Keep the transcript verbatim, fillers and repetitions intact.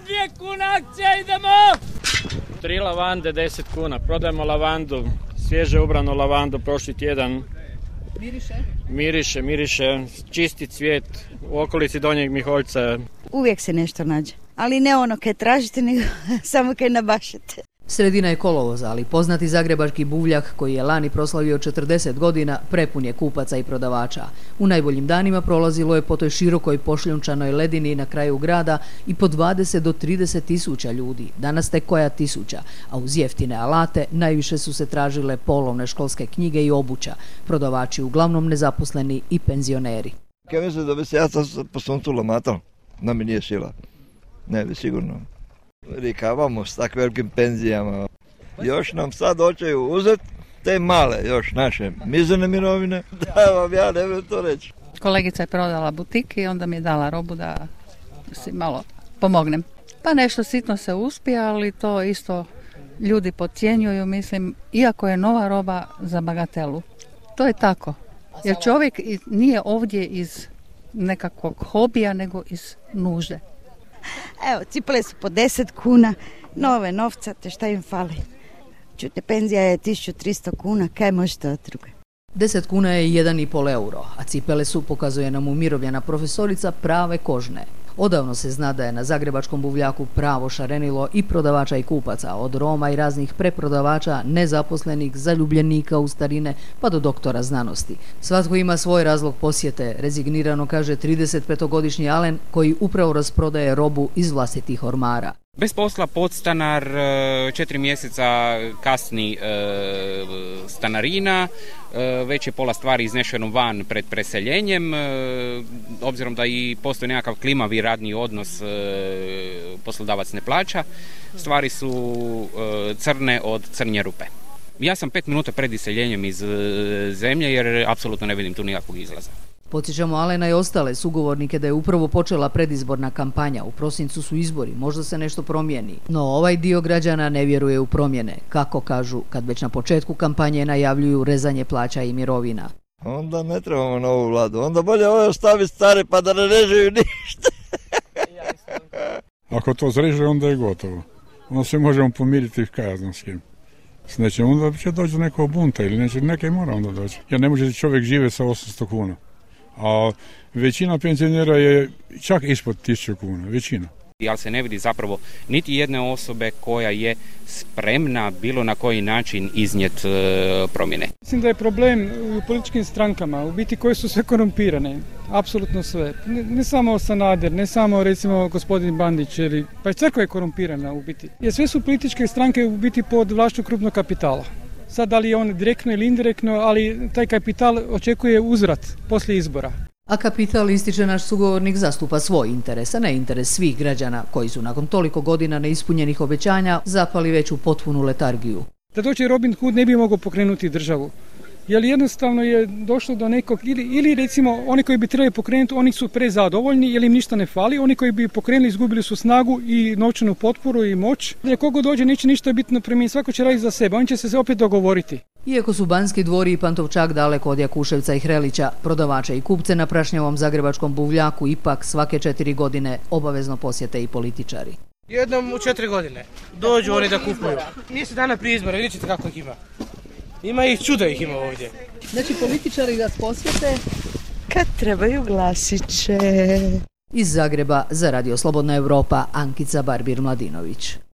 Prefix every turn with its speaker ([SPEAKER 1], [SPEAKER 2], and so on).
[SPEAKER 1] Dvije kuna akcija, idemo! Tri lavande, deset kuna. Prodajemo lavandu, svježe ubranu lavandu prošli tjedan.
[SPEAKER 2] Miriše?
[SPEAKER 1] Miriše, miriše, čisti cvijet u okolici Donjeg Miholjca.
[SPEAKER 3] Uvijek se nešto nađe, ali ne ono kaj tražite, nego samo kaj nabašete.
[SPEAKER 2] Sredina je kolovoza, ali poznati zagrebački buvljak koji je lani proslavio četrdeset godina prepun je kupaca i prodavača. U najboljim danima prolazilo je po toj širokoj pošljunčanoj ledini na kraju grada i po dvadeset do trideset tisuća ljudi, danas tek koja tisuća, a uz jeftine alate najviše su se tražile polovne školske knjige i obuća, prodavači uglavnom nezaposleni i penzioneri.
[SPEAKER 4] Kaj misle da bi se ja po suncu lamatao? Da mi nije šila. Ne bi sigurno. Rikavamo s tak velikim penzijama. Još nam sad hoćeju uzeti te male, još naše mizerne mirovine. Da vam ja ne bih to reći.
[SPEAKER 5] Kolegica je prodala butik i onda mi je dala robu da si malo pomognem. Pa nešto sitno se uspije, ali to isto ljudi podcjenjuju, mislim, iako je nova roba za bagatelu. To je tako. Jer čovjek nije ovdje iz nekakvog hobija, nego iz nužde.
[SPEAKER 3] Evo, cipele su po deset kuna, nove novca, te šta im fali. Čute, penzija je tisuću tristo kuna, kaj možete od druge?
[SPEAKER 2] deset kuna je jedan i pol euro, a cipele su, pokazuje nam umirovljena profesorica, prave kožne. Odavno se zna da je na zagrebačkom buvljaku pravo šarenilo i prodavača i kupaca, od Roma i raznih preprodavača, nezaposlenih, zaljubljenika u starine, pa do doktora znanosti. Svatko ima svoj razlog posjete, rezignirano kaže tridesetpetogodišnji Alen koji upravo rasprodaje robu iz vlastitih ormara.
[SPEAKER 6] Bez posla podstanar, četiri mjeseca kasni e, stanarina, e, već je pola stvari iznešeno van pred preseljenjem, e, obzirom da i postoji nekakav klimavi radni odnos, e, poslodavac ne plaća, stvari su e, crne od crnje rupe. Ja sam pet minuta pred iseljenjem iz e, zemlje jer apsolutno ne vidim tu nikakvog izlaza.
[SPEAKER 2] Podsjećamo Alena i ostale sugovornike da je upravo počela predizborna kampanja. U prosincu su izbori, možda se nešto promijeni. No ovaj dio građana ne vjeruje u promjene, kako kažu kad već na početku kampanje najavljuju rezanje plaća i mirovina.
[SPEAKER 4] Onda ne trebamo novu vladu, onda bolje ove ostaviti stare pa da ne režeju ništa.
[SPEAKER 7] Ako to zreže, onda je gotovo. Onda se možemo pomiriti kaj ja znam s kim. S nečem, onda će doći do nekog bunta ili neće, neke mora onda doći. Jer ne može čovjek živjeti sa osamsto kuna. A većina penzionera je čak ispod tisuću kuna, većina.
[SPEAKER 6] Ali se ne vidi zapravo niti jedne osobe koja je spremna bilo na koji način iznijeti e, promjene.
[SPEAKER 8] Mislim da je problem u političkim strankama, u biti koje su sve korumpirane, apsolutno sve. Ne, ne samo Sanader, ne samo recimo gospodin Bandić, ili, pa i crkva je korumpirana u biti. Jer sve su političke stranke u biti pod vlašću krupnog kapitala. Sad da li je on direktno ili indirektno, ali taj kapital očekuje uzvrat poslije izbora.
[SPEAKER 2] A kapital, ističe naš sugovornik, zastupa svoj interes, a ne interes svih građana koji su nakon toliko godina neispunjenih obećanja zapali već u potpunu letargiju.
[SPEAKER 8] Da dođe Robin Hood ne bi mogao pokrenuti državu. Jer jednostavno je došlo do nekog, ili, ili recimo oni koji bi trebali pokrenuti, oni su prezadovoljni jer im ništa ne fali, oni koji bi pokrenuli izgubili su snagu i novčanu potporu i moć. Jer kogo dođe neće ništa bitno promijeniti, svako će raditi za sebe, oni će se opet dogovoriti.
[SPEAKER 2] Iako su Banski dvori i Pantovčak daleko od Jakuševca i Hrelića, prodavače i kupce na prašnjavom zagrebačkom buvljaku ipak svake četiri godine obavezno posjete i političari.
[SPEAKER 9] Jednom u četiri godine dođu oni da kupuju. Mjesec dana prije izbora, vidjet ćete kako ih ima. Ima ih, čuda ih ima ovdje.
[SPEAKER 2] Znači političari vas posjete?
[SPEAKER 3] Kad trebaju glasiće.
[SPEAKER 2] Iz Zagreba za Radio Slobodna Europa, Ankica Barbir Mladinović.